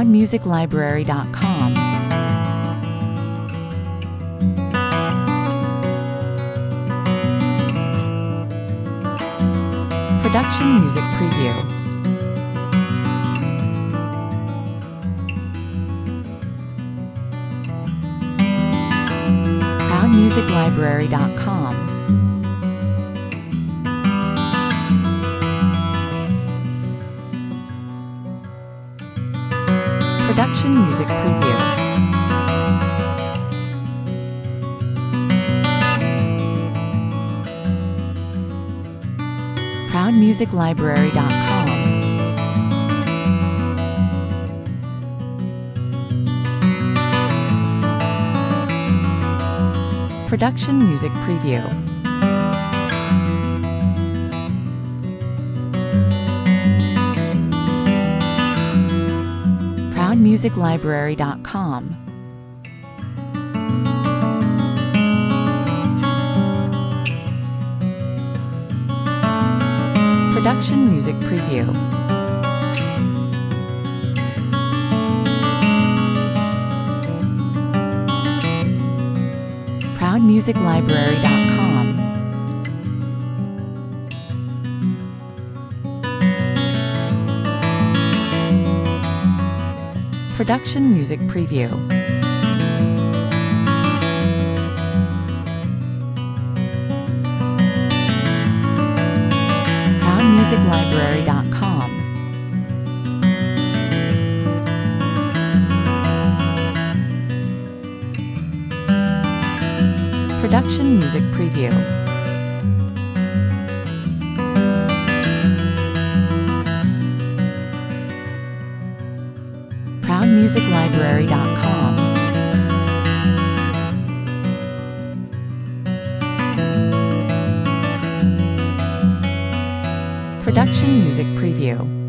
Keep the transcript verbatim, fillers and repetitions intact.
proud music library dot com. Production Music Preview. proud music library dot com. Production Music Preview. proud music library dot com. Production Music Preview. proud music library dot com. Production Music Preview. proud music library dot com. Production Music Preview. proud music library dot com. Production Music Preview. proud music library dot com. Production Music Preview.